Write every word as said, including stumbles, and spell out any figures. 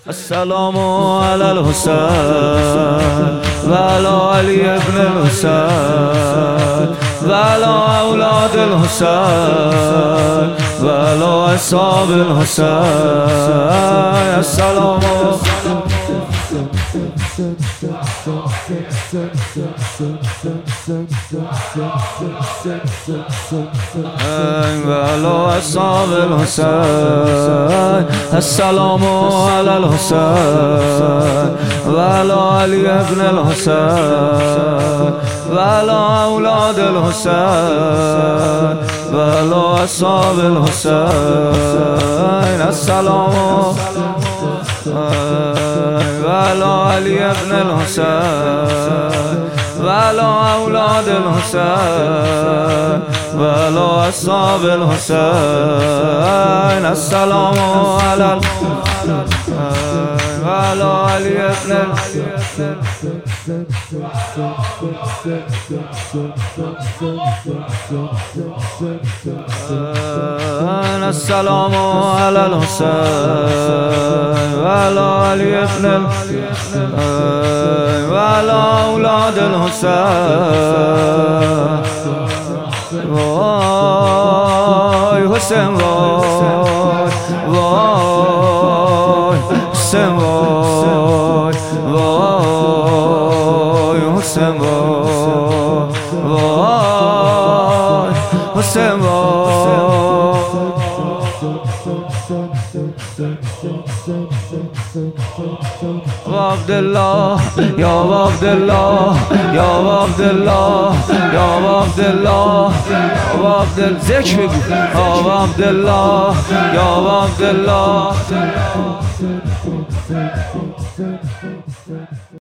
السلام على الحسين وعلى علي بن الحسين وعلى أولاد الحسين وعلى أصحاب الحسين. السلام وعلى أصحاب الحسين. السلام على الحسين وعلى علي بن الحسين وعلى أولاد الحسين وعلى أصحاب الحسين. السلام وعلى علي بن الحسين وعلى أولاد الحسين وعلى أصحاب الحسين. السلام على وعلى علي بن الحسين. السلام على الحسين وعلى علي بن الحسين وعلى أولاد الحسين. وای حسین وای وای حسین وای وای حسین وای وای حسین وای عبدالله یا عبدالله یا عبدالله یا عبدالله یا عبدالله ذکر بگو یا عبدالله یا عبدالله.